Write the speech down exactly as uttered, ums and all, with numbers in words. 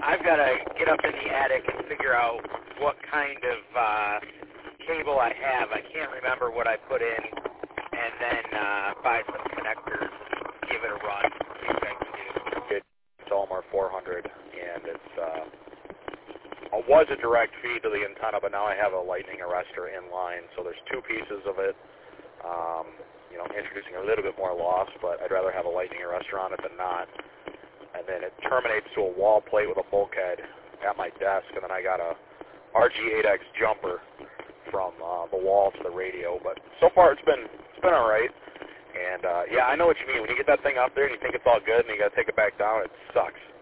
I've got to get up in the attic and figure out what kind of uh, cable I have. I can't remember what I put in, and then uh, buy some connectors and give it a run. See what I can do. It's Elmar four hundred, and it's uh, it was a direct feed to the antenna, but now I have a lightning arrestor in line. So there's two pieces of it. Um, you know, introducing a little bit more loss, but I'd rather have a lightning arrestor on it than not. And then it terminates to a wall plate with a bulkhead at my desk, and then I got a R G eight X jumper from uh, the wall to the radio. But so far it's been it's been all right. And uh, yeah, I know what you mean. When you get that thing up there and you think it's all good, and you got to take it back down, it sucks.